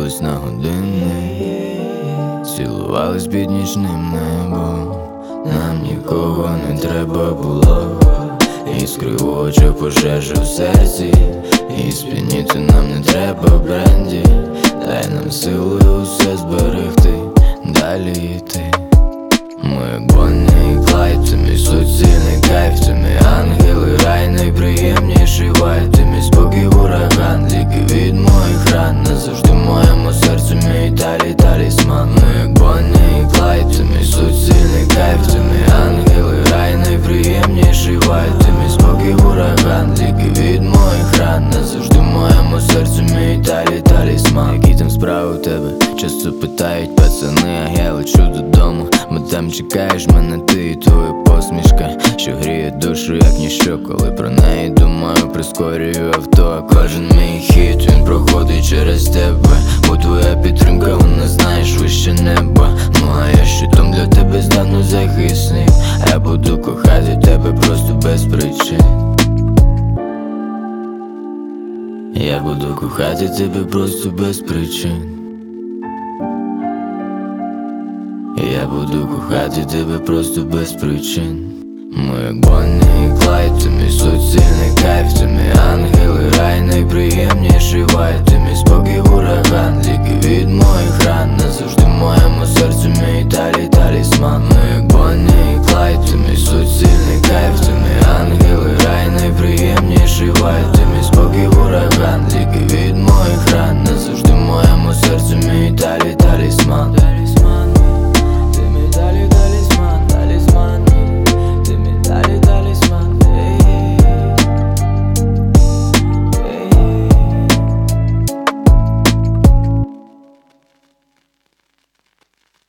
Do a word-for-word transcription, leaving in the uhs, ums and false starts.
дивились на години, цілувались під нічним небом. Нам нікого не треба було, іскри в очах, пожежа в серці, і сп'яніти нам не треба бренді. Дай нам сили усе зберегти, далі йти. Ми як Бонні і Клайд, це мій суцільний кайф, це мій ангел і рай, найприємніший вайб. Ти мій спокій, ураган, ліки від моїх ран. Назавжди в моєму серці мій талі талісман. Ми як Бонні і Клайд, це мій суцільний кайф, це мій ангел і рай, найприємніший вайб. Ти мій спокій, ураган, ліки від моїх ран. Назавжди в моєму серці мій талі талісман. Які там справи у тебе? Часто питають пацани, а я лечу додому, бо там чекаєш мене ти і твоя посмішка, що гріє душу як ніщо. Коли про неї думаю, прискорюю авто, а кожен мій хід, він проходить через тебе. Бо твоя підтримка, вона, знаєш, вище неба. Ну а я щитом для тебе стану захисник. Я буду кохати тебе просто без причин. Я буду кохати тебе просто без причин. Я буду кохати тебе просто без причин. Ми як Бонні і Клайд, це мій суцільний кайф, це мій ангел і рай, найприємніший вайб. Ти мій спокій, ураган, ліки від моїх ран. Назавжди в моєму серці мій талі талісман. Ми як Бонні і Клайд, це мій суцільний кайф, це мій ангел і рай, найприємніший вайб. Ти мій спокій, ураган, ліки від моїх ран. Назавжди в моєму серці мій талі талісман.